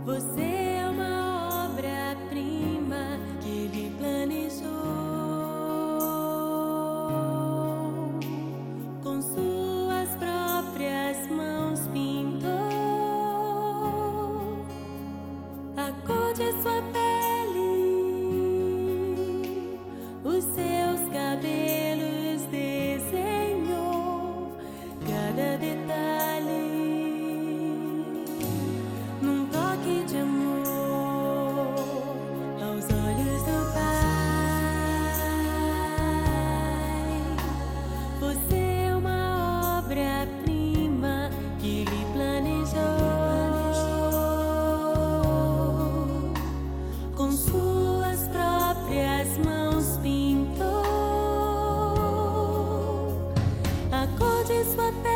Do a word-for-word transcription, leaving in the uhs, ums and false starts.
Você é uma obra-prima que Ele planejou. Com suas próprias mãos pintou a cor de sua pele, os seus cabelos desenhou cada detalhe. Num toque de amor aos olhos do Pai, você é uma obra-prima que Ele planejou. Com suas próprias mãos pintou a cor de sua pele,